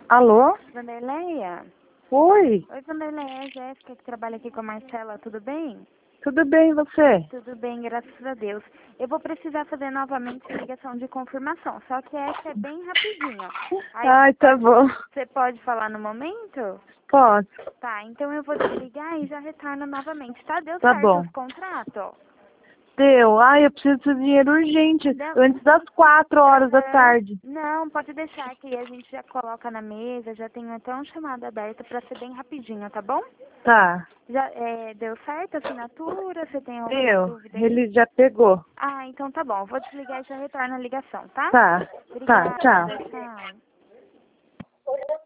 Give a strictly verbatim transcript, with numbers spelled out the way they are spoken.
Alô? Vanderleia? Oi, Oi, Vanderleia, é a Jéssica que trabalha aqui com a Marcela, tudo bem? tudo bem e você? Tudo bem, graças a Deus. Eu vou precisar fazer novamente a ligação de confirmação, só que essa é bem rapidinho. Aí Ai, você tá pode, bom. você pode falar no momento? Posso? Tá, então eu vou desligar e já retorno novamente, tá? Deu Tá certo bom. os contratos? Deu. Ai, eu preciso de dinheiro urgente. Deu. Antes das quatro horas da Aham. tarde. Não, pode deixar que a gente já coloca na mesa, já tenho até um chamado aberto pra ser bem rapidinho, tá bom? Tá. Já é, deu certo a assinatura? Você tem alguma Deu. dúvida aí? Ele já pegou. Ah, então tá bom. Vou desligar e já retorno a ligação, tá? Tá. Tá, Obrigada, tchau. tchau.